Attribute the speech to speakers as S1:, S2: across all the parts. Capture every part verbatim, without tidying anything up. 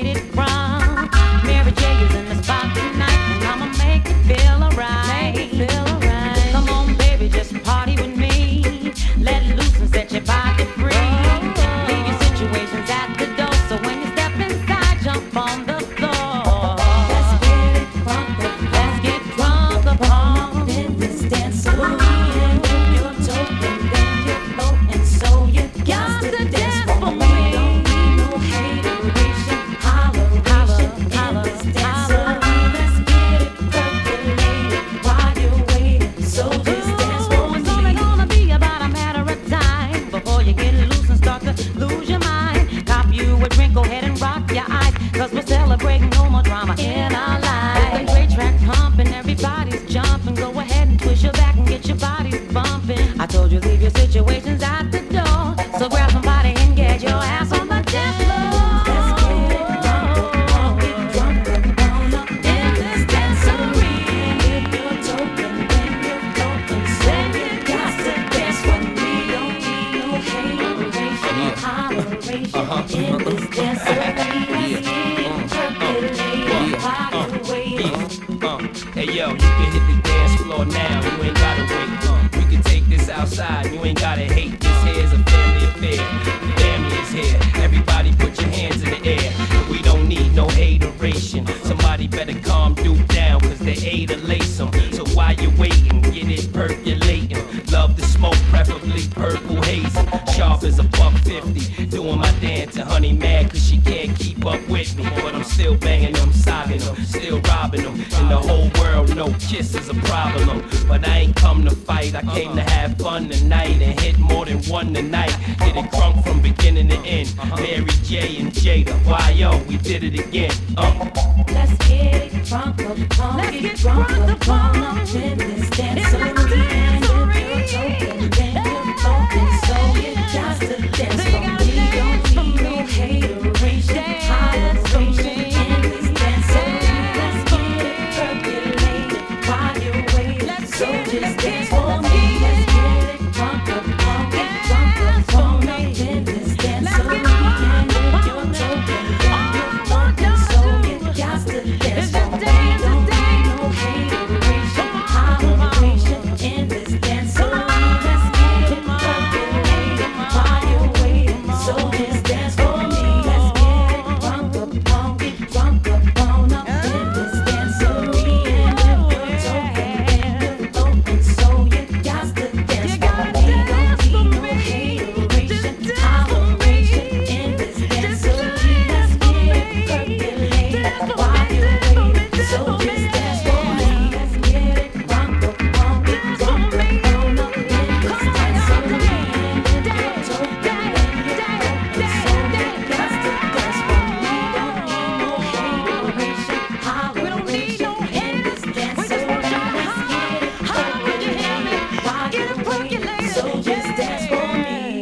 S1: it from. Mary J is in the spot tonight, and I'ma make it feel alright. Make it feel alright. Come on, baby, just party with me. Let loose and set your body free. Oh. Leave your situations at the door, so when you step inside, jump on the floor. Let's get it crunk up, let's get crunk up on in this dance floor. You're talking, then you're floating, so you got to dance for me. Don't need no hateration, holleration in this dance floor. Let's get it percolated while you're waiting, so just dance for me. It's only gonna be about a matter of time before you get loose and start to lose your mind. Cop you a drink, go ahead and rock your eyes, cause we're celebrating no more drama in our lives. With the great track pumping, everybody's jumping. Go ahead and twist your back and get your bodies bumping. I told you leave your situations at the door, so grab somebody and get your ass on the dance floor. Let's get it drunk up, get drunk up, on up in this dancery. If you're talking, then you're floating, so you got to dance with me. Don't need no hateration, holleration in this dancery. Let's get it percolated while you're waiting.
S2: Uh, hey yo, you can hit the dance floor now, you ain't gotta wait. Uh, we can take this outside, you ain't gotta hate. This here's a family affair, the family is here. Everybody put your hands in the air. We don't need no hateration. Somebody better calm Duke down, cause they ate a lace 'em. So while you waiting, get it percolating. Love the smoke, preferably purple hazing. Sharp as a buck fifty, doing my dance and honey mad cause she can't keep up with me. But I'm still banging them, sobbing them, still robbing them. In the whole world, no kiss is a problem. But I ain't come to fight, I came to have fun tonight and hit more than one tonight. Get it crunk from beginning to end. Mary J and Jada, why yo, we did it again. Uh.
S1: Let's get it crunk up, on, let's get drunk up, on up in this dancery. And if you're talking, then you're floating, so you got to dance for me. Don't need no hateration, holleration in this dancery. Let's get it percolated while you're waiting, so just dance for me. Let's get it crunk up, on, get drunk up, on up in this dancery. And if you're talking, then you're floating, so you got to dance for me. Don't need no hateration, holleration in this dancery. Let's get it percolated while you're waiting, so just dance for me. Let's get it crunk up, on, get drunk up, on up in this dancery. And if you're talking, then you're floating, so you got to dance for me. Don't need no hateration, holleration in this dancery. Let's get it percolated while you're waiting, so just dance for me. Let's get it crunk up, on, get drunk up, on up in this dancery. And if you're talking, then you're floating, so you got to dance for me. Don't need no hateration, holleration in this dancery. Let's get it percolated while you're waiting, so just dance for me.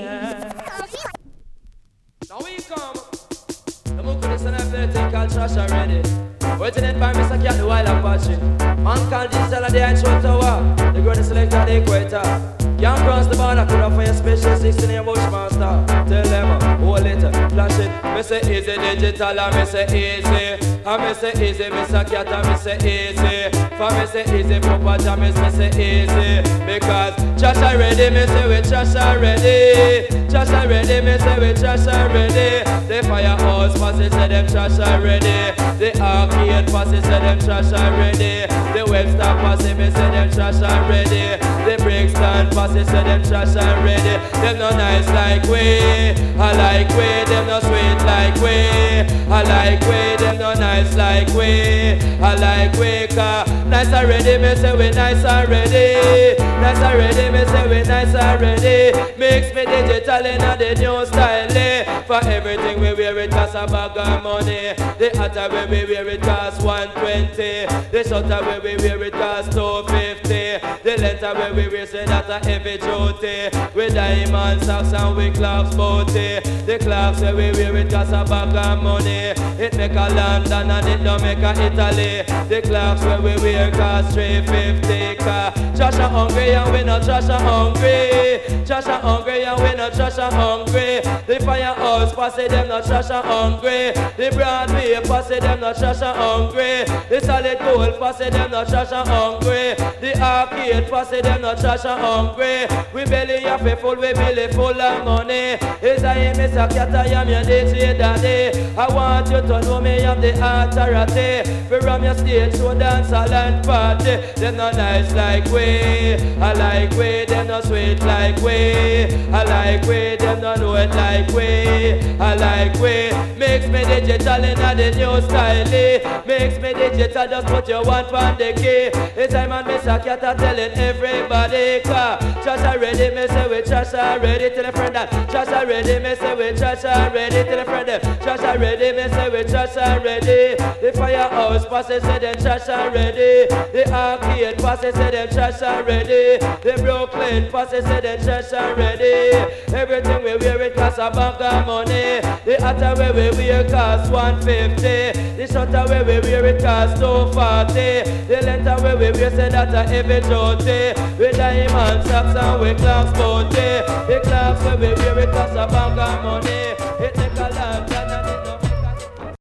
S3: Now we come. The book of the son of the thing called Trash already. Written by Mister Cat the Wild Apache. Man called Digital and the Ancho Tower. The greatest selector of the equator. Can't cross the border, could have for your special sixteen year Bushmaster. Tell them, hold it, flash it. Me say easy digital and me say easy. And me say easy, Mister Cat and me say easy. For me say easy, Papa Jamis, me say easy. Because Trash already, me say we trash already. Trash already, me say we trash already. The firehouse passes say them trash already. The arcade passes say them trash already. The Webster passes me say them trash already. The Brixton passes say them trash already. Them no nice like we, I like we. Them no sweet like we, I like we. Them no nice like we, I like we. Cause nice already, me say we nice already. Nice already, me say we nice already. Mix me digital in a the new style. For everything we wear it cost a bag of money. The hotter when we wear it cost one twenty. The shorter when we wear it cost two fifty. The lengther when we wear say that a heavy duty. With diamond socks and with clocks booty. The clocks when we wear it cost a bag of money. It make a London and it don't make a Italy. The clocks when we wear cost three fifty. Trash a hungry and we not trash a hungry. Trash a hungry and we not trash a hungry. The firehouse pass it them not trash a hungry. The Broadway posse them not trash and hungry. The solid gold posse them not trash and hungry. The arcade posse them not trash and hungry. We belly have a full, we belly full of money. Is I am Mister Cat, I am your D J daddy. I want you to know me, I'm the authority. We run your stage show, dance, a land party. Them not nice like we, I like we. Them not sweet like we, I like we. Them not know it like we, I like we. Makes me digital in a the new style. Makes me digital, just put your one on the key. It's time and Mister Cat are telling everybody. Trash already, me say we trash already. Tell a friend that trash already, me say we trash already. Tell a friend that trash already, me say we trash already. The firehouse passes say them trash already. The arcade passes say them trash already. The Brooklyn passes say them trash already. Everything we wear it costs a bank of money. The hatter where we wear costs one fifty. The shutter where we wear it costs two forty. The lantern where we wear say that a heavy duty. We diamond socks and we clocks booty. The clocks where we wear it costs a bank of money. It